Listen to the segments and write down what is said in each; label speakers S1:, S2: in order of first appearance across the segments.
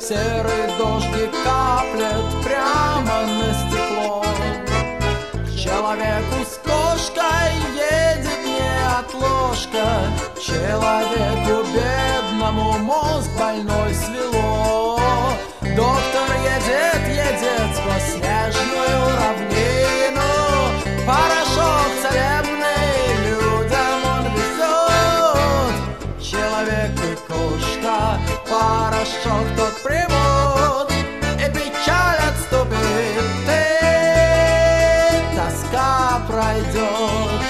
S1: серый дождик каплет прямо на стекло. К человеку с кошкой едет неотложка, человеку бедному мозг больной свело. Доктор едет, едет сквозь снежную равнину, порошок целебный людям он везет. Человек и кошка порошок тот примут, и печаль отступит, и тоска пройдет.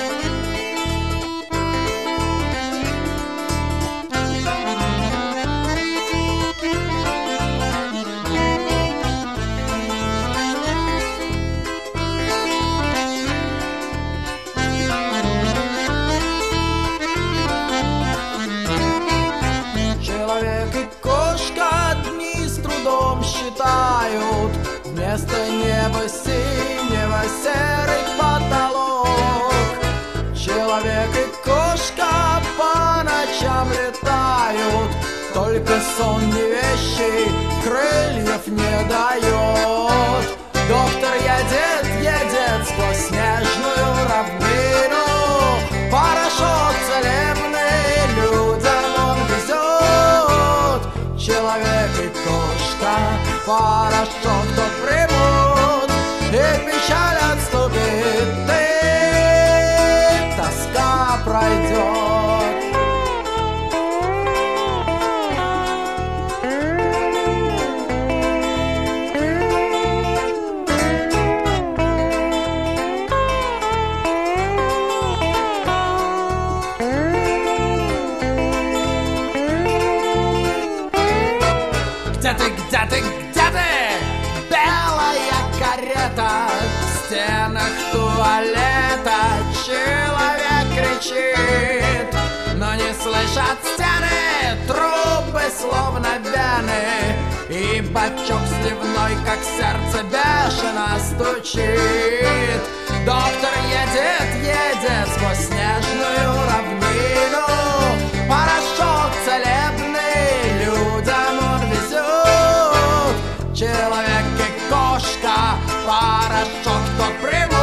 S1: Считают вместо неба синего серый потолок. Человек и кошка по ночам летают, только сон не вещий крыльев не дает. Доктор едет, едет сквозь снежную равнину, порошок целебный людям он везет. Человек и кошка порошок тот примут, и печаль отступит, и тоска пройдет.
S2: Где ты, где ты, где ты?
S1: Белая карета в стенах туалета, человек кричит,
S2: но не слышат стены, трубы словно вены,
S1: и бачок сливной, как сердце, бешено стучит. Доктор едет, едет сквозь снежную равнину, порошок целебный людям он везет. Человек и кошка порошок тот примут,